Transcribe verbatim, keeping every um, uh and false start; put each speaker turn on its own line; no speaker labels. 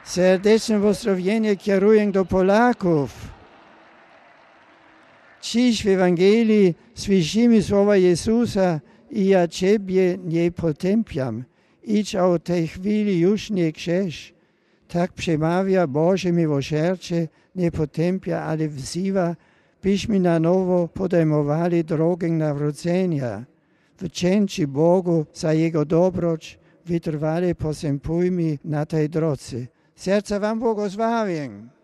Serdeczne pozdrowienie kieruję do Polaków. Dziś w Ewangelii słyszymy słowa Jezusa: i ja Ciebie nie potępiam. Idź od tej chwili już nie grzesz. Tak przemawia Boże miłosierdzie, nie potępia, ale wzywa, byśmy na nowo podejmowali drogę nawrócenia. Wdzięczy Bogu za Jego dobroć, wytrwale postępujmy na tej drodze. Serca Wam błogosławię.